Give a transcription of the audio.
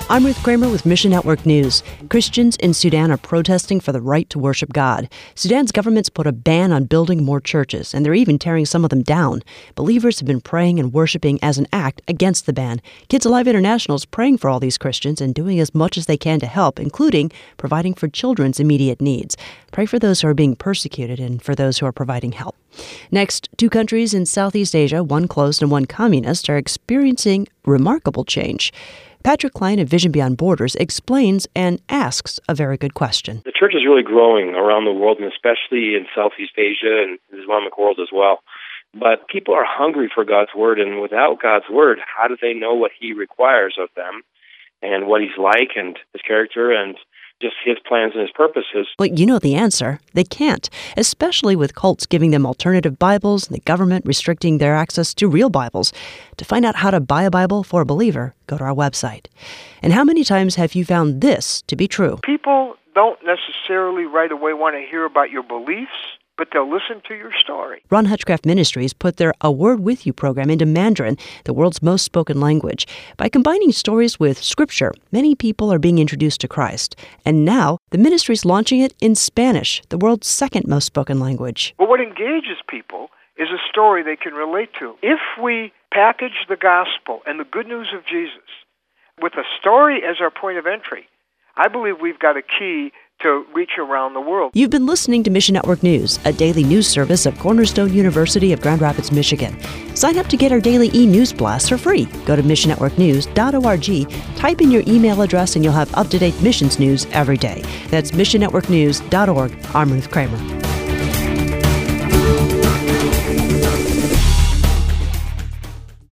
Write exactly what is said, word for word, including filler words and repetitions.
I'm Ruth Kramer with Mission Network News. Christians in Sudan are protesting for the right to worship God. Sudan's government's put a ban on building more churches, and they're even tearing some of them down. Believers have been praying and worshiping as an act against the ban. Kids Alive International is praying for all these Christians and doing as much as they can to help, including providing for children's immediate needs. Pray for those who are being persecuted and for those who are providing help. Next, two countries in Southeast Asia, one closed and one communist, are experiencing remarkable change. Patrick Klein of Vision Beyond Borders explains and asks a very good question. The church is really growing around the world, and especially in Southeast Asia and the Islamic world as well. But people are hungry for God's Word, and without God's Word, how do they know what He requires of them and what He's like and His character and just His plans and His purposes? Well, you know the answer. They can't, especially with cults giving them alternative Bibles and the government restricting their access to real Bibles. To find out how to buy a Bible for a believer, go to our website. And how many times have you found this to be true? People don't necessarily right away want to hear about your beliefs, but they'll listen to your story. Ron Hutchcraft Ministries put their A Word With You program into Mandarin, the world's most spoken language. By combining stories with Scripture, many people are being introduced to Christ. And now, the ministry's launching it in Spanish, the world's second most spoken language. But what engages people is a story they can relate to. If we package the gospel and the good news of Jesus with a story as our point of entry, I believe we've got a key to reach around the world. You've been listening to Mission Network News, a daily news service of Cornerstone University of Grand Rapids, Michigan. Sign up to get our daily e-news blasts for free. Go to mission network news dot org, type in your email address, and you'll have up-to-date missions news every day. That's mission network news dot org. I'm Ruth Kramer.